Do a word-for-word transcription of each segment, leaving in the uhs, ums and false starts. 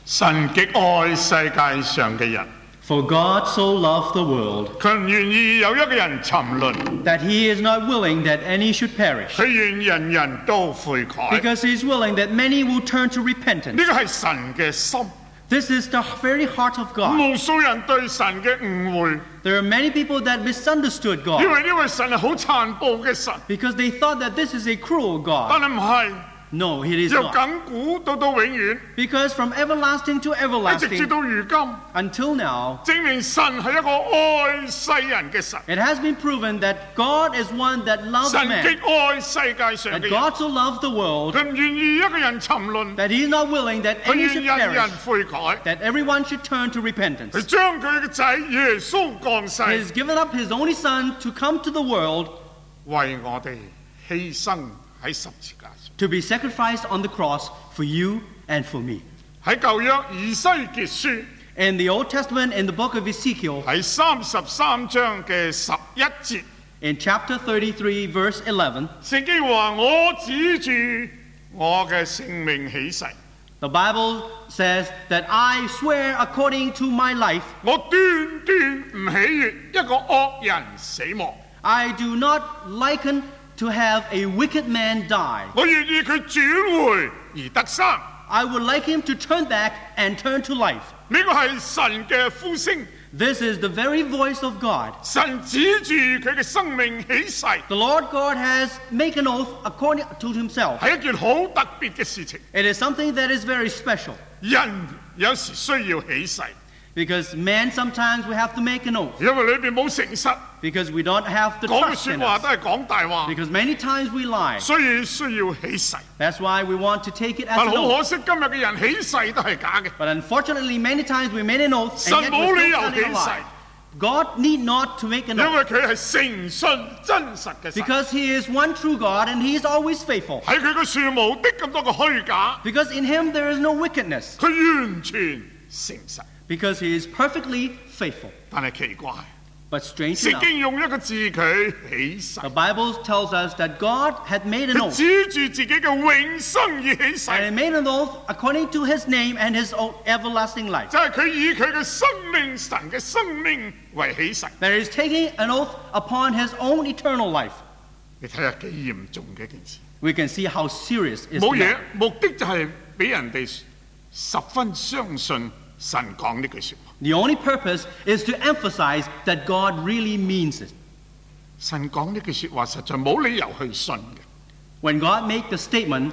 神極愛世界上嘅人， For God so loved the world 佢唔願意有一個人沉淪， that he is not willing that any should perish, 佢願人人都悔改。 because he is willing that many will turn to repentance. 呢個係神嘅心。 This is the very heart of God. 無數人對神嘅誤會， There are many people that misunderstood 以 God 為呢位神係好殘暴嘅神， because they thought that this is a cruel 但 God. 係唔係， No, it is 由 not. 亙古到到永遠， Because from everlasting to 一直至 everlasting 到如今， until now, 證明神係一個愛世人嘅神。 it has been proven that God is one that loves 神極 man, 愛世界上 that 嘅人， God so loved the world 佢唔願意一個人沉淪， that he is not willing that 佢 any 願 should 人人 perish, 悔改。 that everyone should turn to 佢 repentance. 將佢嘅仔耶穌降 He 世， has given up his only son to come to the world 為我哋犧牲喺十字架上。 to be sacrificed on the cross for you and for me. 喺舊約以西結書 In the Old Testament, in the book of Ezekiel, 喺三十三章嘅十一節， in chapter thirty-three, verse eleven, 聖經話：我指住我嘅性命起誓， the Bible says that I swear according to my life, 我斷斷唔喜悅一個惡人死亡， I do not liken to have a wicked man die. 我願意佢轉回而得生。 I would like him to turn back and turn to life. 呢個係神嘅呼聲， This is the very voice of God. 神指住佢嘅生命起誓， The Lord God has made an oath according to himself. 係一件好特別嘅事情。 It is something that is very special 人有時需要起誓， because man sometimes we have to make an oath 因為裏邊冇誠實， because we don't have the 講嘅 trust 説 in 話 us. 都係講大話， Because many times we lie. 所以需要起誓。 That's why we want to take it as 但 an 好 oath. 可惜，今日嘅人起誓都係假嘅。 But unfortunately, many times we made an oath 神 and yet 冇 we're 理 still 由 telling a 起誓， lie. God need not to make an 因 oath 為佢係誠信真實嘅神。 because He is one true God and He is always faithful. 喺佢嘅樹冇的咁多個虛假， Because in Him there is no wickedness. 佢完全誠實。 Because He is perfectly faithful. 但係奇怪， But strange 聖 enough, 經用一個字佢起誓， the Bible tells us that God had made an 佢 oath. 指住自己嘅永生而起誓， And He made an oath according to His name and His own everlasting life. 就係佢以佢嘅生命、神嘅生命為起誓。 That He is taking an oath upon His own eternal life. 你睇下幾嚴重嘅一件事， We can see how serious is 冇嘢 that. 目的就係俾人哋十分相信神講呢句説話。 The only purpose is to emphasize that God really means it. 神講呢句説話，實在冇理由去信嘅。 When God makes the statement,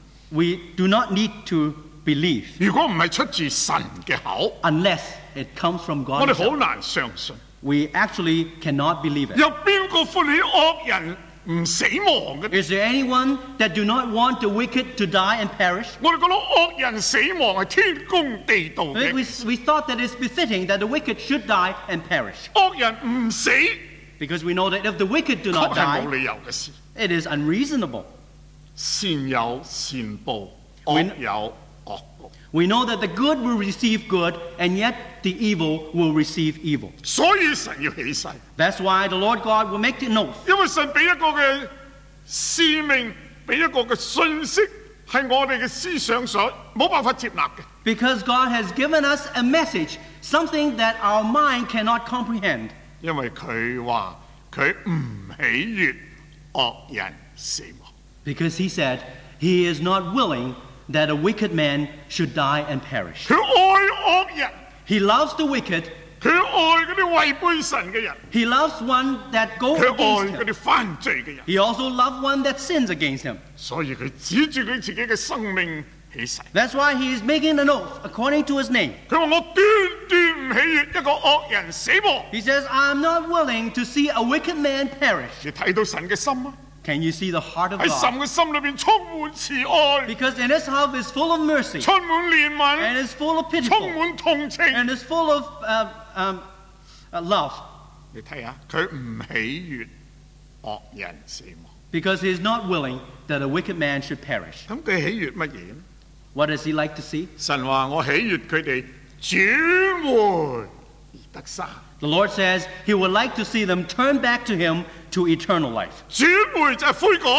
we do not need to believe 如果唔係出自神嘅口， unless it comes from 我 God 哋好 himself. 難相信。 We actually cannot believe it. 有邊個歡喜惡人唔死亡嘅？ Is there anyone that do not want the wicked to die and perish? 我哋覺得惡人死亡係天公地道 We, 嘅， we thought that it's befitting that the wicked should die and perish. 惡人唔死 Because we know that if the wicked do 確 not 係冇 die, 理由嘅事。 it is unreasonable. 善有善報， We- 惡有惡報。 We know that the good will receive good, and yet the evil will receive evil. 所以神要起誓， That's why the Lord God will make an oath. 因為神俾一個嘅使命，俾一個嘅信息，係我哋嘅思想所冇辦法接納嘅。 Because God has given us a message, something that our mind cannot comprehend. 因為佢話佢唔喜悅惡人死亡。 Because He said He is not willing that a wicked man should die and perish. 佢愛惡人， He loves the wicked. 佢愛嗰啲違背神嘅人， He loves one that goes 佢愛 against 嗰 Him. 啲犯罪嘅人。 He also loves one that sins against Him. 所以佢指住佢自己嘅生命起誓。 That's why He is making an oath according to His name. 佢話我斷斷唔喜悅一個惡人死亡。 He says, I'm not willing to see a wicked man perish. 你睇到神嘅心啊？ Can you see the heart of 喺神 God? 嘅心裏邊充滿慈愛， Because in His heart is full of mercy, 充滿憐 and 憫， is full of 充 pitiful, 滿同情。 and is full of uh, um, uh, love. 你睇下，佢唔喜悅惡人死亡。 Because He is not willing that a wicked man should perish. 咁佢喜悅乜嘢呢？ What does He like to see? 神話我喜悅佢哋轉回而得生。 The Lord says He would like to see them turn back to Him to eternal life. 轉回就係悔改，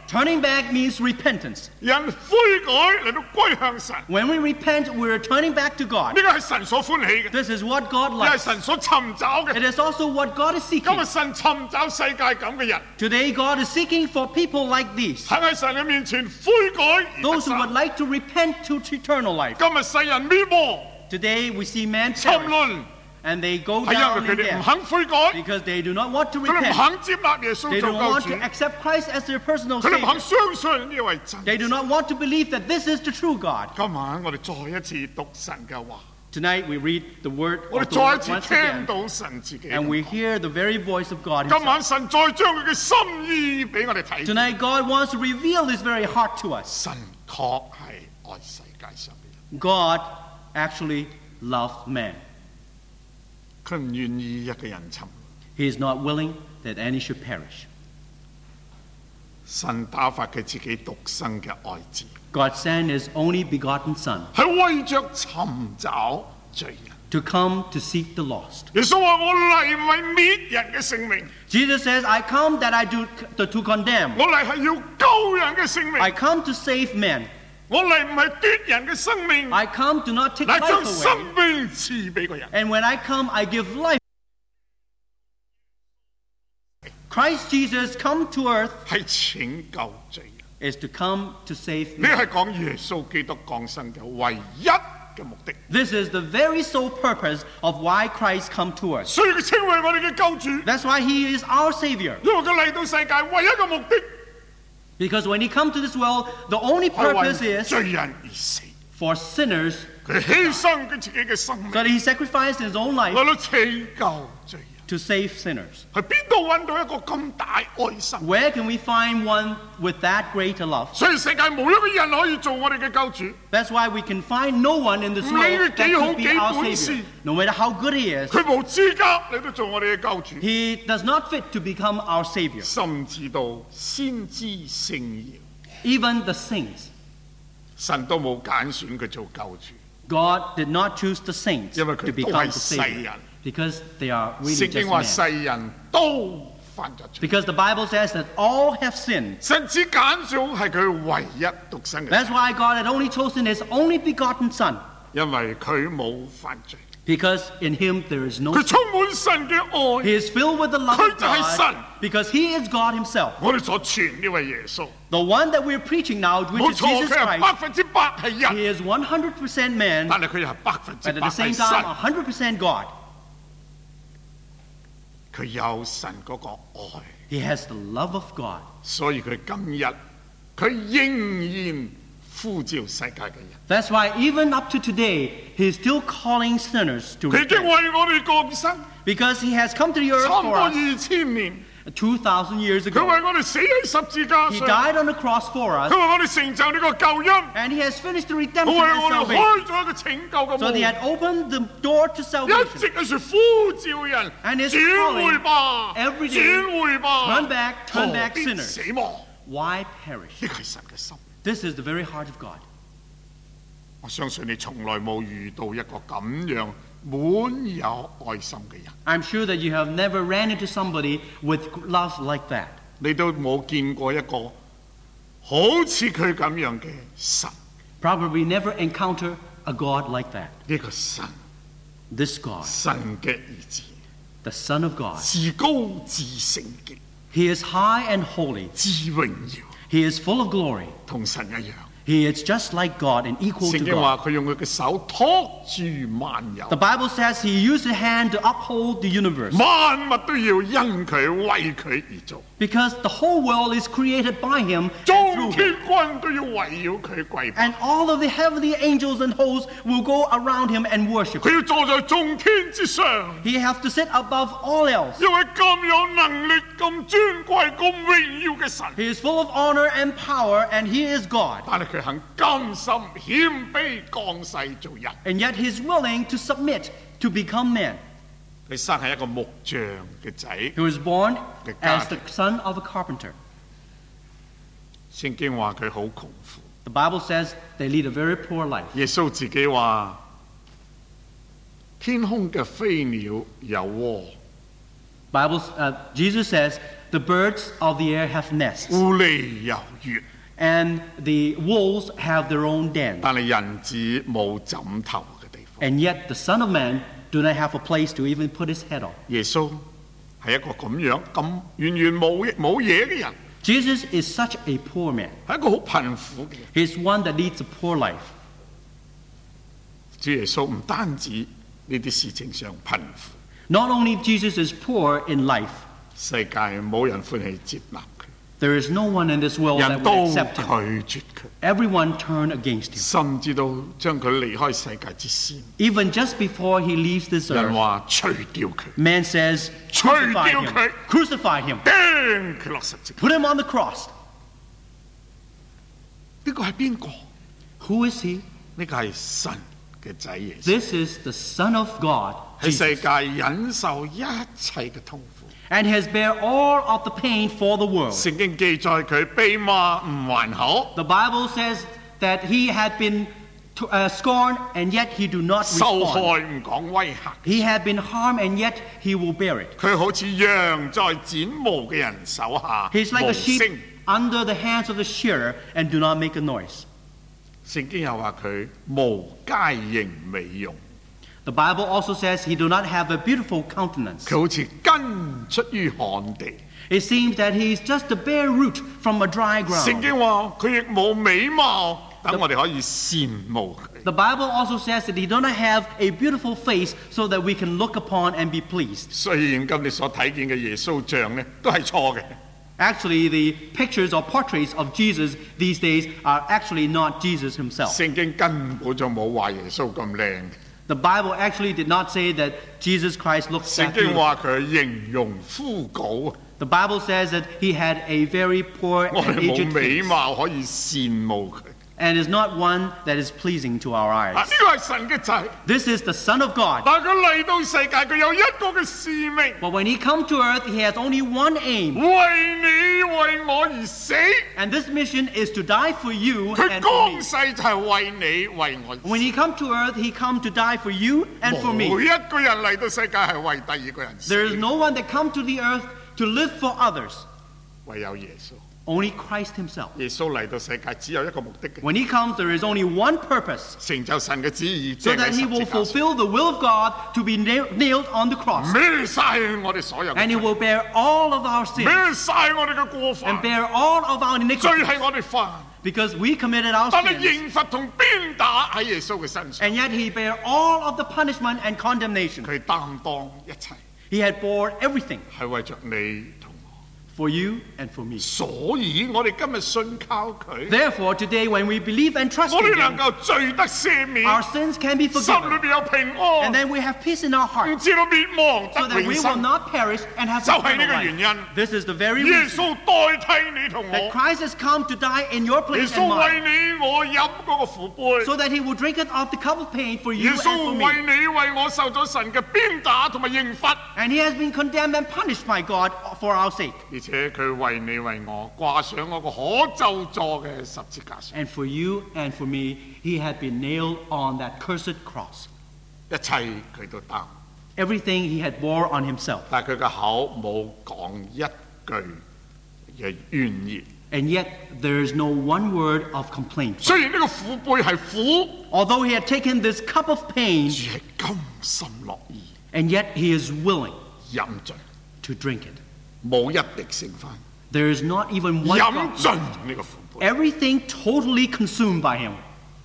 Turning back means repentance. 人悔改嚟到歸向神， When we repent, we're turning back to 呢 God. 個係神所歡喜嘅， This is what God 亦係 likes. 神所尋找 It 嘅。 is also what God is 今 seeking. 日神尋找世界咁嘅人， Today, God is seeking for people like these, 肯喺神嘅面前悔改而得 those who 生 would like to repent to eternal life. 今日世人滅亡 Today, we see man 沉 perish, 淪， and they go 係因 down 為佢 in 哋唔 death 肯悔改， because they do not want to 佢哋唔 repent. 肯接納耶穌 They 做 don't 救 want 主， to accept Christ as their personal 佢哋唔肯 Savior. 相信呢位真 They do 神。 not want to believe that this is the true God. 今晚我哋再一次讀神嘅話， Tonight, we read the word 我 of 哋 the 再 Lord 一次 once 聽 again, 到神自己。 and we hear the very voice of God 今 himself. 晚神再將佢嘅心意俾我哋睇。 Tonight, God wants to reveal his very heart to us. 神確係愛世界上嘅人， God actually loved man. 佢唔願意一個人沉。 He is not willing that any should perish. 神打發佢自己獨生嘅愛子， God sent his only begotten Son 係為着尋找罪人。 to come to seek the lost. 耶穌話：我嚟唔係滅人嘅性命， Jesus says, I come that I do to, to condemn. 我嚟係要救人嘅性命， I come to save men. 我嚟唔係奪人嘅生命， I come to not take 嚟 life 將生 away. 命賜俾個人。 And when I come, I give life. Christ Jesus come to earth 係拯救罪人， is to come to save 呢 men. 係講耶穌基督降生嘅唯一嘅目的。 This is the very sole purpose of why Christ come to us. 所以佢稱為我哋嘅救主， That's why he is our Savior. 因為佢嚟到世界唯一嘅目的 Because when he come to this world, the only 係 purpose 為 is 罪人而死。 for sinners, 佢犧牲佢自己嘅生命 so that he sacrificed his own life 嚟到拯救罪人。 to save sinners. 喺邊度揾到一個咁大愛心？ Where can we find one with that great a love? 所以世界冇一個人可以做我哋嘅救主。 That's why we can find no one in this 唔理佢 world that 幾好， could be 幾 our 本事， Savior. No matter how good he is, 佢冇資格嚟到做我哋嘅救主。 he does not fit to become our Savior. 甚至到先知聖謠， Even the saints, 神都冇揀選佢做救主。 God did not choose the saints 因為 to 佢都 become 係 the 世 Savior 人。 because they are really 聖 just 經話 men. 世人都犯咗罪， Because the Bible says that all have sinned. 神只揀咗係佢唯一獨生嘅 That's 仔， why God had only chosen his only begotten Son. 因為佢冇犯罪， Because in him there is no 佢 sin. 充滿神嘅 He 愛。 is filled with the love 佢 of 就係神。 God because he is God himself. 我哋所傳呢位耶穌， The one that we're preaching now, 冇 which is 錯， Jesus 佢係百 Christ, 分之百係 he 人， is one hundred percent man, 但係佢又係百分之 but at 百 the same 係 time 神。 one hundred percent God. 佢有神嗰個愛， He has the love of God. 所以佢今日佢仍然呼召世界嘅人。 That's why even up to today, he is still calling sinners to 佢已經 repent. 為我哋降生， Because he has come to the earth 差唔 for 多 us 二千年， two thousand years 佢 ago. 為我哋死喺十字架 He 上， died on the cross for 佢 us, 為我哋成就呢個救恩， and he has finished the 佢 redemption 為 and 我哋 salvation. 開咗一個拯救嘅 So he 門， had opened the door to 一 salvation. 直喺度呼召人 And is 轉回 calling 吧， every day, 轉回吧， turn back, turn 何 back 必 sinners. 死亡？ Why perish? 呢個係神嘅心。 This is the very heart of God. 我相信你從來冇遇到一個咁樣滿有愛心嘅人， I'm sure that you have never ran into somebody with love like that. 你都冇見過一個好似佢咁樣嘅神。 Probably never encounter a God like that. 呢個神， This God, 神嘅兒子， the Son of God. 至高至聖潔， He is high and holy. 至榮耀， He is full of glory. 同神一樣。 He is just like God and equal 聖 to 經話 God. 佢用佢嘅手托住萬有 The，Bible says he used his hand to uphold the universe 萬物都要因佢為佢而做， because the whole world is created by him and 眾 through 天 him. 軍都要圍繞佢跪拜， And all of the heavenly angels and hosts will go around him and worship 佢 him. 要坐在眾天之上， He has to sit above all else. 因為咁有能力、咁尊貴、咁榮耀嘅神， He is full of honor and power, and he is God. 但係佢肯甘心謙卑降世做人。 And yet he's willing to submit to become man. 佢生係一個木匠嘅仔， He was born The as God. the son of a carpenter. 聖經話佢好窮苦。 The Bible says they lead a very poor life. 耶穌自己話：天空嘅飛鳥有窩， Bible, uh, Jesus says the birds of the air have nests, 狐狸有穴， and the wolves have their own den. 但係人子冇枕頭嘅地方。 And yet the Son of Man do not have a place to even put his head on. 耶穌係一個咁樣咁完全冇冇嘢嘅人， Jesus is such a poor man. 係一個好貧苦嘅人。 He's one that leads a poor life. 主耶穌唔單止呢啲事情上貧苦， Not only Jesus is poor in life, 世界冇人歡喜接納佢， there is no one in this world that 人 would 都 accept him. 拒絕佢， Everyone turned against him. 甚至到將佢離開世界之先， Even just before he leaves this 人 earth, 話除掉佢， man says, 除 crucify 掉 him, 佢， crucify him, 釘佢落十字架。 put him on the cross. 呢個係邊個？ Who is he? 呢個係神嘅仔耶穌， This is the Son of God, 喺 Jesus, 世界忍受一切嘅痛苦。 and he has bear all of the pain for the world. 聖經記載佢被罵唔還口， The Bible says that he had been t- uh, scorned, and yet he do not 受 respond. 害唔講威嚇。 He had been harmed, and yet he will bear it. 佢好似羊在剪毛嘅人手下 He's like 無 a sheep 聲。 under the hands of the shearer and do not make a noise. 聖經又話佢無佳形美容， The Bible also says he do not have a beautiful countenance. 佢好似根出於旱地。 It seems that he's just a bare root from a dry 聖 ground. 經話佢亦冇美貌，等我哋可以羨慕佢。 The Bible also says that he do not have a beautiful face so that we can look upon and be pleased. 雖然今日所睇見嘅耶穌像呢都係錯嘅， Actually, the pictures or portraits of Jesus these days are actually not Jesus himself. 聖經根本就冇話耶穌咁靚。 The Bible actually did not say that Jesus Christ looked 聖 that 經 beautiful. 話佢形容枯槁， The Bible says that he had a very poor 我 and 哋冇 aged 美 face 貌可以羨慕佢。 and is not one that is pleasing to our 啊， eyes. 呢個係神嘅仔， This is the Son of God. 但係佢嚟到世界，佢有一個嘅使命， But when he comes to earth, he has only one aim. 為你為我而死。 And this mission is to die for you 佢 and for me. 降世就係為你為我而 When 死。 he come to earth, he come to die for you and for 每 me. 一個人嚟到世界係為第二個人死， There is no one that come to the earth to live for others. 唯有耶穌。 Only Christ himself. 耶穌嚟到世界只有一個目的嘅， When he comes, there is only one purpose, 成就神嘅旨意，即 so 係 that 喺 he 十 will 字架上 fulfill the will of God to be nail- nailed on the cross. 孭晒我哋所有嘅 And he 罪， will bear all of our sins 孭晒我哋嘅過 and 犯， bear all of our 罪 iniquities 係我哋犯， because we committed our 但係 sins. 刑罰同鞭打喺耶穌嘅身上， And yet he bear all of the punishment and condemnation. 佢擔當一切， He had bore everything 係為着你同我。 for you and for me. 所以我哋今日信靠佢， Therefore, today when we believe and trust 我 in 哋能 him, 夠罪得赦免， our sins can be 心裏 forgiven. 邊有平 And 安， then we have peace in our 唔 heart 知道滅亡 so 得 that 永 we will 生， not perish and have 就係 eternal 呢個原 life. 因。 This is the very 耶 reason 穌代替你同 that 我， Christ has come to die in your 耶 place 穌 and 為 mine, 你我飲嗰個苦杯， so that he will drink it off the cup of pain for 耶 you and 穌 for 為 me. 你為我受咗神嘅鞭打同埋刑罰， And he has been condemned and punished by God for our sake. 而且佢為你為我掛上嗰個可咒詛嘅十字架上， And for you and for me, he had been nailed on that cursed cross. 一切佢都擔， Everything he had bore on himself. 但係佢嘅口冇講一句嘅怨言。 And yet there is no one word of complaint. 雖然呢個苦杯係苦， Although he had taken this cup of pain, 主係甘心樂意 and yet he is willing 飲盡， to drink it. 冇一滴剩翻， There is not even one 飲 drop 盡 left. 呢個苦杯。 Everything totally consumed by him.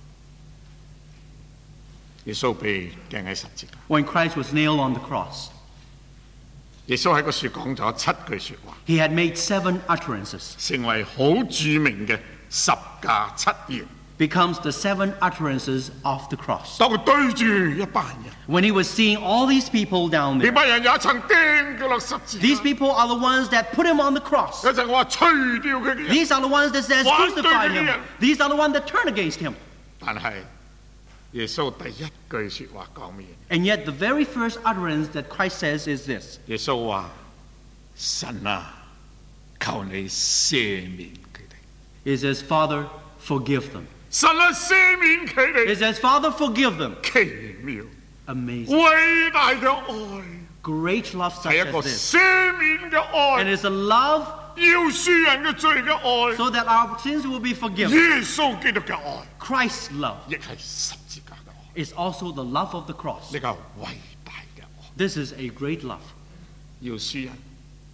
耶穌被釘喺十字架， When Christ was nailed on the cross, 耶穌喺個樹講咗七句説話， he had made seven utterances. 成為好著名嘅十架七言。 Becomes the seven utterances of the cross. 當佢對住一班人， When he was seeing all these people down 呢 there, 班人也曾釘佢落十字 these 架， people are the ones that put him on the cross. 有陣我話除掉佢嘅人， These are the ones that says One crucify him. million. These are the ones that turn against him. 但係耶穌第一句説話講咩嘢？ And yet the very first utterance that Christ says is this. 耶穌話：神啊，求你赦免佢哋。 It says, Father, forgive them. 神啊，赦免佢哋。 It says, Father, forgive them. 奇妙 Amazing. 偉大嘅愛， great love such 係一個 as this. 赦免嘅 And 愛， it's a love 饒恕人嘅罪嘅愛， so that our sins will be forgiven. 耶穌基督嘅愛， Christ's love 亦係十字架嘅愛， is also the love of the cross. 呢個係偉大嘅愛。 This is a great love. 饒恕人，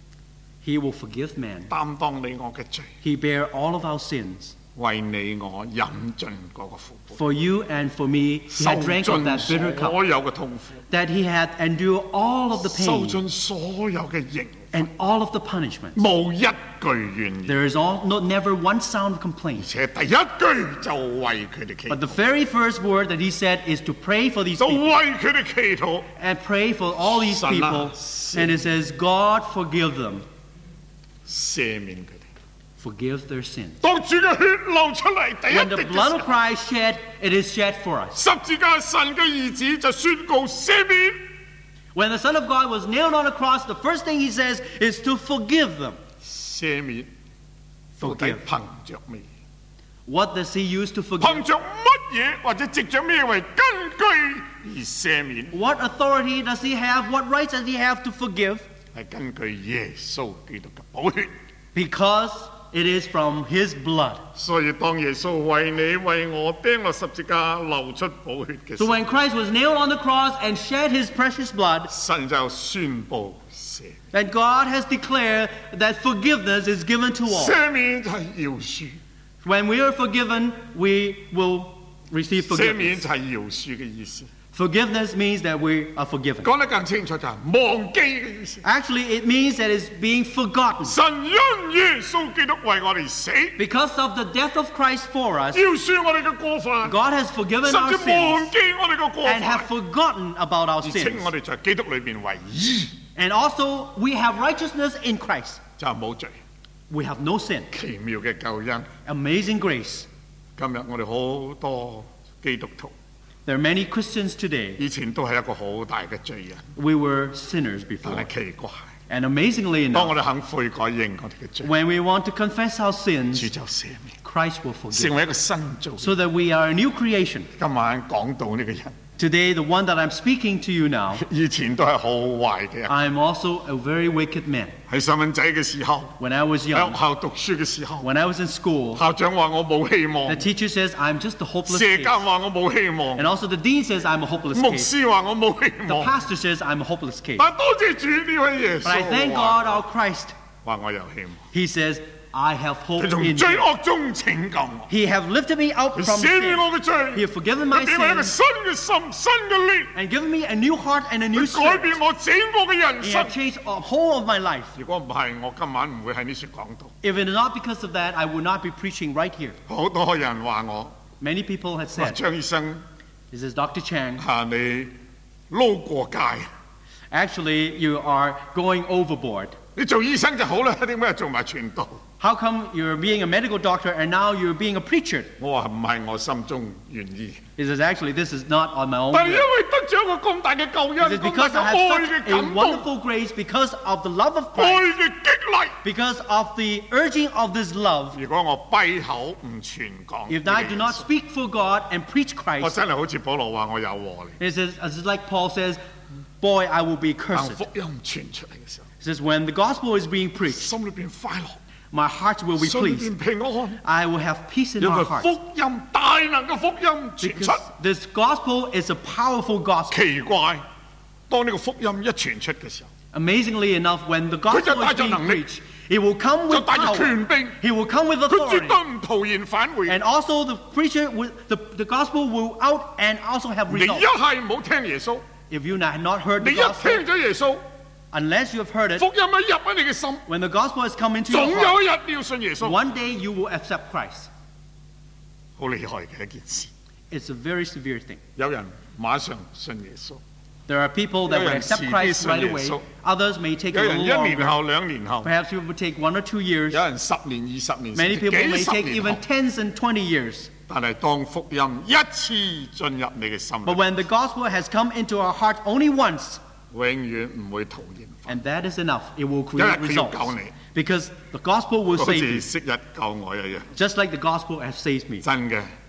He will forgive man. 擔當你我嘅罪， He bear all of our sins. 為你我飲盡嗰個苦杯， For you and for me, he 受 had drank of 盡 that bitter cup, 所有嘅痛苦， that he had endured all of the 受 pain 盡所有嘅刑， and all of the punishment. 冇一句怨言， There is all, no, never one sound of 而 complaint. 且第一句就為佢哋祈 But the 禱， very first word that he said is to pray for these 就 people 為佢哋祈禱， and pray for all these 神啊， people. And it says, God forgive them, 赦免佢哋。 forgive their sins. 當主嘅血流出嚟第一 When the 滴嘅 blood 時 of 候， Christ shed, it is shed for us. 十字架神嘅兒子就宣告赦免， When the Son of God was nailed on the cross, the first thing he says is to forgive them. 赦免到底 Forgive. 憑着咩？ What does he use to forgive? 憑着乜嘢或者藉着咩為根據而赦免？ What authority does he have? What rights does he have to forgive? 係根據耶穌基督嘅寶血。 Because it is from his blood. 所以當耶穌為你為我釘落十字架流出寶血嘅時 So 候， when Christ was nailed on the cross and shed his precious blood, 神就宣布赦免。 and God has declared that forgiveness is given to all. 赦免就係饒恕， When we are forgiven, we will receive 赦免 forgiveness. 就係饒恕嘅意思。 Forgiveness means that we are forgiven. 講得更清楚就係忘記嘅意思。 Actually, it means that it's being forgotten. 神因耶穌基督為我哋死， Because of the death of Christ for us, 饒恕我哋嘅過犯， God has forgiven 甚 our 至 sins 忘記我哋嘅過 and have 犯， forgotten about our 而稱 sins. 我哋在基督裏邊為義， And also, we have righteousness in Christ. 就係冇罪。 We have no sin. 奇妙嘅救恩， Amazing grace. 今日我哋好多基督徒 There are many Christians today. 以前都係一個好大嘅罪人， We were sinners 但 before. 係奇怪， And amazingly 當我 enough, 哋肯悔改認我哋嘅罪， when we want to confess our 主 sins, 就赦免， Christ will 成 forgive. 為一個新造。 So that we are a new creation. 今晚講到呢個人， Today, the one that I'm speaking to you now, 以前都係好壞嘅人， I'm also a very wicked man. 喺細蚊仔嘅時候， When I was 喺 young, 學校讀書嘅時候， when I was in school, 校長話我冇希望 the，teacher says I'm just a hopeless 社 case. 監話我冇希望， And also the dean says I'm a hopeless 牧 case. 師話我冇希 The 望。 pastor says I'm a hopeless case. 但多謝主呢位耶 But I 穌 thank 話 God our Christ. 話我有希望， He says, I have hope 佢從 in 罪 him. 惡中拯救我， He have lifted me out 佢 from 赦免 sin. 我嘅罪， He have forgiven 佢 my 俾我一個 sins 新嘅心、新嘅靈， and given me a new heart and a new 佢改 spirit. 變我整個嘅人 He 生 have。changed the whole of my life. 如果唔係，我今晚唔會喺呢處講道。 If it is not because of that, I would not be preaching right here. 好多人話我， Many people have 話 said, 張醫生 this is Doctor Chang. 嚇你撈過界， Actually, you are going overboard. 你做醫生就好啦，點解做埋傳道？ How come you're being a medical doctor and now you're being a preacher? 我話唔係我心中願意， He says, actually, this is not on my own 但係因 will. 為得咗一個咁大嘅救 He 恩， says, 咁 because 大 I 嘅 have 愛 such 嘅 a 感動， wonderful grace, because of the love of 愛 Christ, 嘅激勵。 because of the urging of this love. 如果我閉口唔傳講， If I do not speak for God and preach 我 Christ, 真係好似保羅話我有禍嚟。 it says, it's like Paul says, boy, I will be 當 cursed. 福音傳出嚟嘅時候， He says, when the gospel is being preached, 心裏邊快樂， my heart will be 心裏 pleased. 邊平安， I will have peace in 因 my 為 heart. 福音大能嘅福音傳 Because 出。 this gospel is a powerful gospel. 奇怪，當呢個福音一傳出嘅時候， Amazingly enough, when the gospel is being 佢就帶着能力， preached, it will come 就 with 帶着權 power. 柄， He will come with 佢絕 authority. 對唔徒然返回。 And also the preacher, will, the, the gospel will out and also have 你一 results. 係唔好聽耶穌， If you have not heard 你 the 一 gospel, 聽咗耶穌， unless you have heard it, 福音一入喺你嘅心， when the gospel has come into 總 your 有 heart, 一日你要信耶穌。 one day you will accept Christ. 好厲害嘅一件事。 It's a very severe thing. 有人馬上信耶穌， There are people that will 有人 accept 遲啲 Christ 信 right 耶 away. 穌， Others may take 有 a 人 little 一年 longer. 後、兩年後， Perhaps it will take one or two years. 有人十年、二十年，甚 Many 至 people 幾 may 十 take 年 even 後。 tens and twenty years. 但係當福音一次進入你嘅心裏， But when the gospel has come into our heart only once, 永遠唔會徒然返。 and that is enough, it will 因為 create 佢要 results. 救你， Because the gospel will 好 save 似 you, 昔日救我一樣。 just like the gospel has saved me. 真嘅，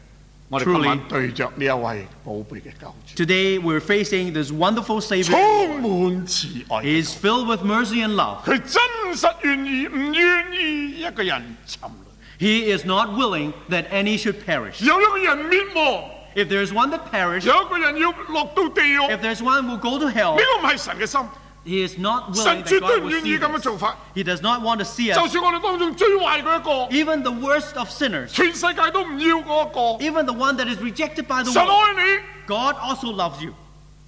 我哋今晚對着呢一位寶貝嘅救主， Today we're facing this wonderful Savior. 充滿慈愛 He 嘅 is filled with mercy and love. 佢真實願意唔願意一個人沉淪， He is not willing that any should perish. 有一個人滅亡， If there is one that perish, 有一個人要落到地獄， if there's one who go to hell, 呢個唔係神嘅心， He is not 神 willing 絕 that 對 God 唔 will 願意 see 咁樣 this. 做法。 He does not want to see 就 us. 算我哋當中最壞嗰一個， Even the worst of sinners, 全世界都唔要嗰一個， even the one that is rejected by the 神 world, 愛你， God also loves you.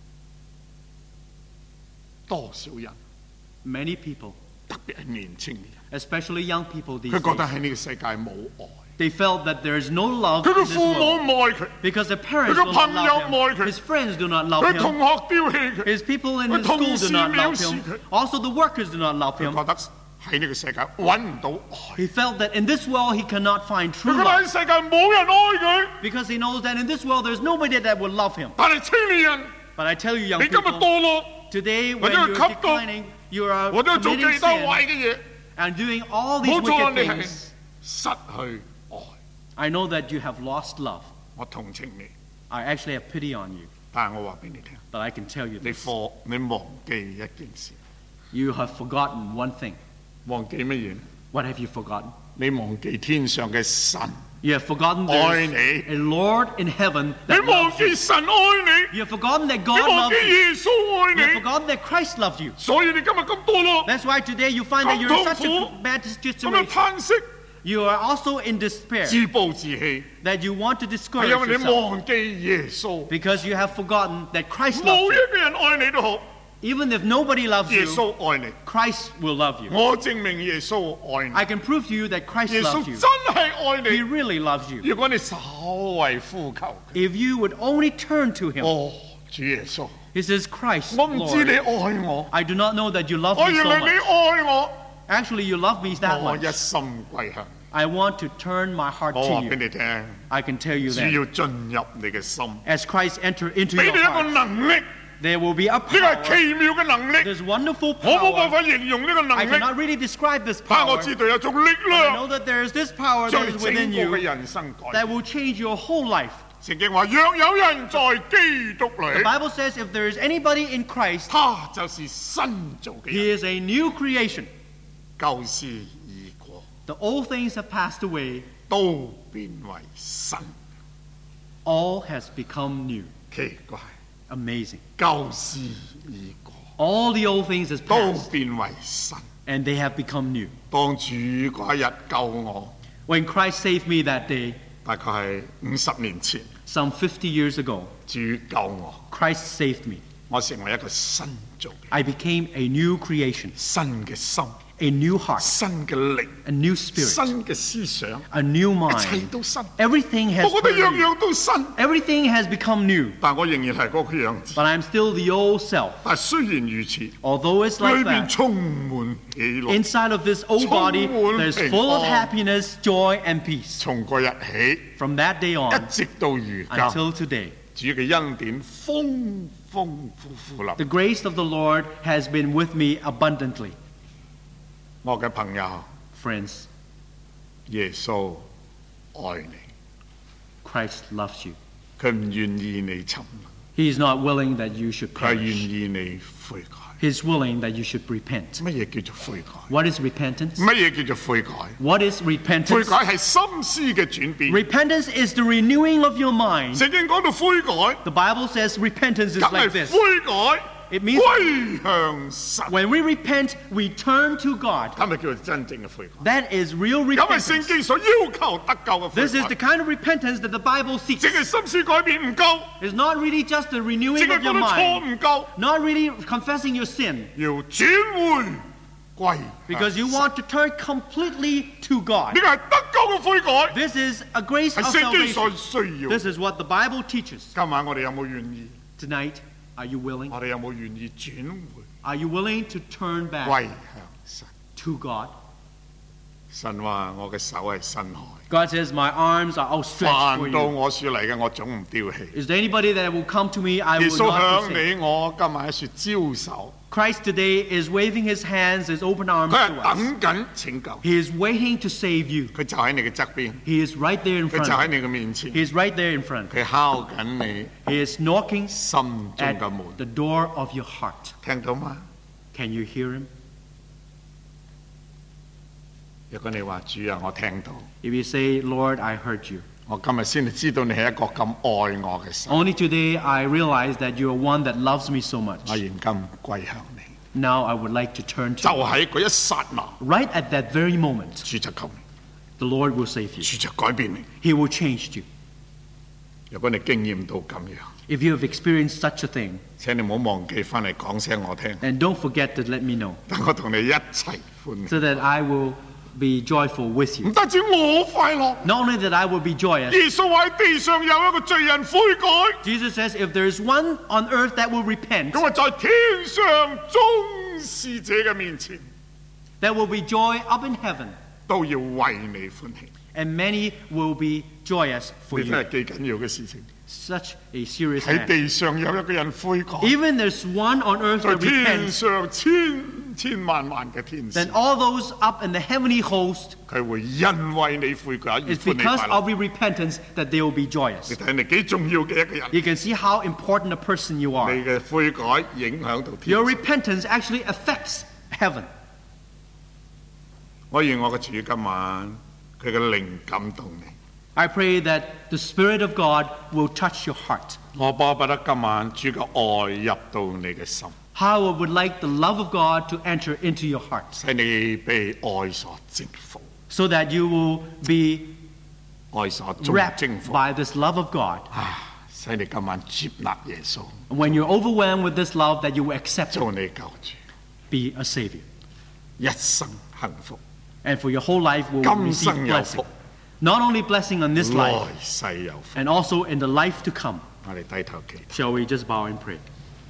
多少人， Many people, 特別係年青人， especially young people these 佢覺得 days, 喺呢個世界冇愛， they felt that there is no love 佢 in 嘅 this 父母 world 唔愛佢， because their parents 佢嘅 do not 朋友 love 唔愛 him. 佢， His friends do not love 佢 him. 同學丟棄佢， His people in 佢 his 同 school 事 do not 藐 love 視 him. 佢， Also, the workers do not love 佢 him. 覺得喺呢個世界揾唔到愛， He felt that in this world he cannot find 佢 true 覺得喺 love 世界冇人愛佢。 because he knows that in this world there's nobody that will love him. 但係青年人， But I tell you, young 你今日 people, 墮落， today 或 when 者 you're 去吸毒， declining, you are 或者做 committing 其他 sin 壞嘅嘢， and doing all these 冇錯， wicked 你係 things. 失去愛。 I know that you have lost love. 我同情你， I actually have pity on you. 但係我話俾你聽， But I can tell you 你 this. 放你忘記一件事， You have forgotten one thing. 忘記乜嘢？ What have you forgotten? 你忘記天上嘅神 You have forgotten 愛 there's 你， a Lord in heaven 你 that 忘 loves you. 記神愛你， You have forgotten that 你 God 忘 loves 記 you. 耶穌愛 You have 你， forgotten that Christ loves you. 所以你今日咁墮落， That's why today you find that you're in such a bad 咁樣 situation. 嘆息、 You are also in despair 自暴自棄， that you want to 係 discourage 因為你 yourself 忘記耶穌。 because you have forgotten that Christ 冇 loves 一 you. 個人愛你都好， Even if nobody loves 耶 you, 穌愛你。 Christ will love you. 我證明耶穌愛你， I can prove to you that Christ 耶穌 loves you. 真係愛 He 你。 really loves you. 如果你稍為呼求佢， If you would only turn to him. 哦，主耶穌， He says, Christ, 我唔知你 Lord, 愛我， I do not know that you love 我 me 以 so 為你 much. 愛我， Actually, you love me that 我 much. 一心歸向。 I want to turn my heart 我話 to 俾 you. 你聽， I can tell you 主 that 要進入你嘅心， as Christ enter into 俾 your 你一個 heart, 能力， there will be a 呢個係 power. 奇妙嘅能力， There's wonderful 我冇辦 power. 法形容呢個 I 能力， cannot really describe this 但我 power. 知道有種力 I 量 know that there is this power 將 that 你 is 整 within 個嘅 you 人生改 that 變。 will change your whole life. 聖經話：若有人在基督 The 裏， Bible says if there is anybody in Christ, 他就是新造嘅 he 人， is a new creation. 舊事已過， The old things have passed away. 都變為新。 All has become new. 奇怪， Amazing. 舊事已過， All the old things has 都 passed 變為新。 and they have become new. 當主嗰一日救我， When Christ saved me that day, 大概係五十年前， some fifty years ago, 主救我， Christ saved me. 我成為一個新造嘅人， I became a new creation, 新嘅心， a new heart, 新嘅靈， a new spirit, 新嘅思想， a new 一切 mind. 都新。 Everything has 我覺得 turned 樣 new. 樣都新， Everything has become new, 但我仍然係嗰個樣子。 but I'm still the old self. 但雖然如此， Although it's 裏 like 邊 that, 充滿喜樂。 inside of this old body, there's full of happiness, joy, and peace. 從嗰日起， From that day 一 on 直到如今， until today, 主嘅恩典豐豐富富臨。 the grace of the Lord has been with me abundantly. 我嘅朋友， Friends, 耶穌愛你， Christ loves you. 佢唔願意你沉， He is not willing that you should 佢係願 perish. 意你悔改。 He is willing that you should repent. 乜嘢叫做悔改？ What is repentance? 乜嘢叫做悔改？ What is 悔 repentance? 改係心思嘅轉變。 Repentance is the renewing of your mind. 聖經講到悔改， The Bible says repentance is 梗 like 係 this. 悔改， It means 歸向神。 when we repent, we turn to God. 咁咪叫做真正嘅悔改。 That is real 咁係聖 repentance. 經所要求得救嘅悔 This is the 改。 kind of repentance that the Bible seeks. 淨係心思改變唔夠， It's not really just the 淨 renewing 係 of your 覺得錯 mind, 唔夠， not really confessing your sin, 要轉回歸向 because you 神 want to turn completely to 呢 God. 個係得救嘅悔改， This is a grace 係 of 聖經所 salvation. 需要。 This is what the Bible teaches. 今晚我哋有冇願意？ Tonight, are you willing? 我哋有冇願意轉回 Are you willing to turn back 歸向神？ to God? 神話我嘅手係伸開， God says, my arms are outstretched for 凡到 you. 我處嚟嘅，我總唔丟棄。 Is there anybody that will come to me, I 耶 will 穌 not 向 forsake. 你我今晚説招手， Christ today is waving his hands, his open arms 佢 to 係 us. 等緊拯救， He is waiting to save you. 佢就喺你嘅側邊， He is right there in 佢 front 就 of 喺 you. 你嘅面前， He is right there in front. 佢敲緊你 He is knocking 心中 at 嘅門， the door of your heart. 聽到嗎？ Can you hear him? 如果你話主啊，我聽到， If you say, Lord, I heard you. 我今日先至知道你係一個咁愛我嘅神， Only today I realize that you are one that loves me so 我 much. 現今歸向你， Now I would like to turn 就 to you. 喺嗰一剎那， Right at that very moment, 主就救你， the Lord will save you. 主就改變你。 He will change you. 如果你經驗到咁樣， If you have experienced such a thing, 請你唔好忘記翻嚟講聲我聽， then don't forget to let me know 等我同你一齊歡喜。 so that I will be joyful with 唔 you. 單止我快樂， Not only that I will be joyous, 耶穌話喺地上有一個罪人悔改， Jesus says, if there is one on earth that will repent, 佢話在天上眾使者嘅面前 there will be joy up in heaven, 都要為你歡喜。 and many will be joyous for 呢 you. 啲係幾緊要嘅事情。 Such a serious 喺 matter. 地上有一個人悔改， Even there's one on earth 在 that 天 repents, 上千千萬萬嘅天使 then，all those up in the heavenly host, 佢會因為你悔改而 it's 歡喜 because 快 of 樂。 your repentance that they will be 你 joyous. 睇你幾重要嘅一個人， You can see how important a person you 你 are. 嘅悔改影響到天 Your 上。 repentance actually affects heaven. 我願我嘅主今晚佢嘅靈感動你。 I pray that the Spirit of God will touch your heart. 我巴不得今晚主嘅愛入到你嘅心， How I would like the love of God to enter into your heart 使你被愛所征服， so that you will be 愛所中 wrapped 征服。 by this love of God. 啊！使你今晚接納耶穌 And when you're overwhelmed with this love, that you will accept it, 做你救主， be a Savior. 一生幸福， And for your whole life will 今 receive 生有 blessing. 福， Not only blessing on this 來 life, 世有福。 and also in the life to come. 我哋低頭祈禱。 Shall we just bow and pray?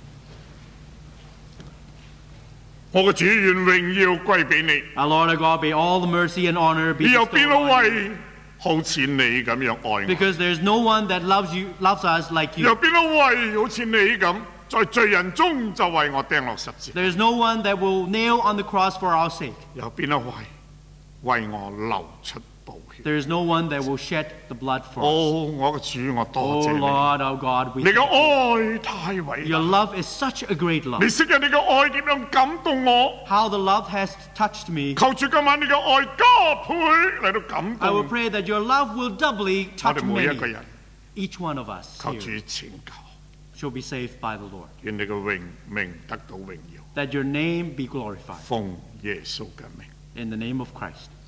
我嘅主願榮耀歸俾你， Our Lord our God, may all the mercy and honor be 有 bestowed 邊一 on you. 位好似你咁樣愛我？ Because there's no one that loves you, loves us like 有 you. 邊一位好似你咁，在罪人中就為我釘落十字？ There's no one that will nail on the cross for our sake. 有邊一位為我流出寶血？ There is no one that will shed the blood for 哦， us. 我嘅主，我多 Oh 謝你， Lord our God, we 你嘅 thank you. 愛太偉 Your 大， love is such a great 你 love. 識嘅你嘅愛點樣感動我？ How the love has touched me. 求住今晚你嘅愛加倍嚟到感 I will 動 pray that your love will doubly 我 touch 哋每一個 many. 人， Each one of us 求主 here 拯救， shall be saved by the Lord. 願你嘅榮名得到榮耀， That your name be glorified. 奉耶穌嘅名。 In the name of Christ.